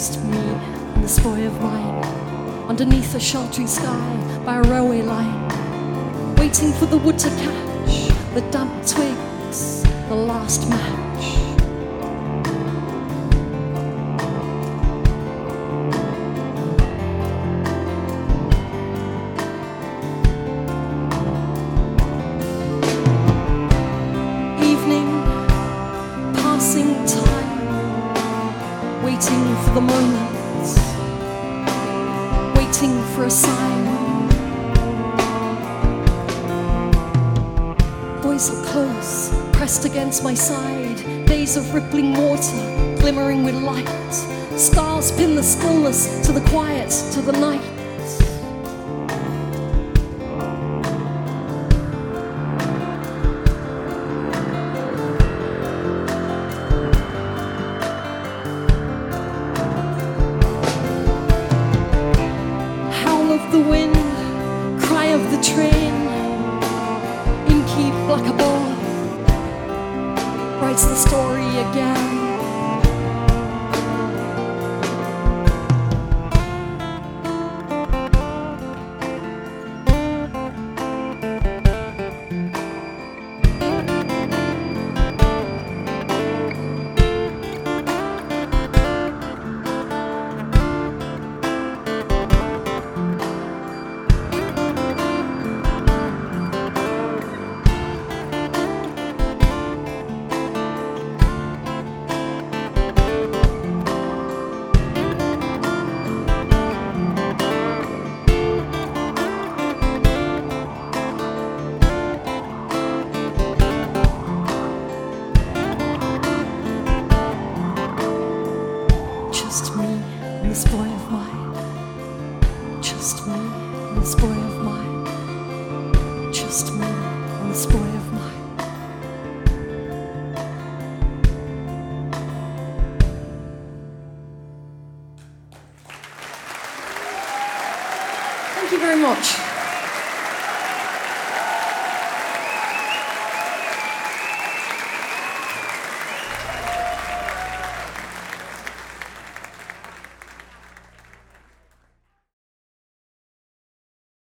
Just me and this boy of mine, underneath a sheltering sky by a railway line, waiting for the wood to catch the damp twigs, the last match. Evening, passing time, waiting for the moment, waiting for a sign. Boys are close, pressed against my side, days of rippling water, glimmering with light. Stars pin the stillness to the quiet, to the night. Of the wind, cry of the train, inky black above writes the story again. Just me and this boy of mine. Just me and this boy of mine. Just me and this boy of mine. Thank you very much.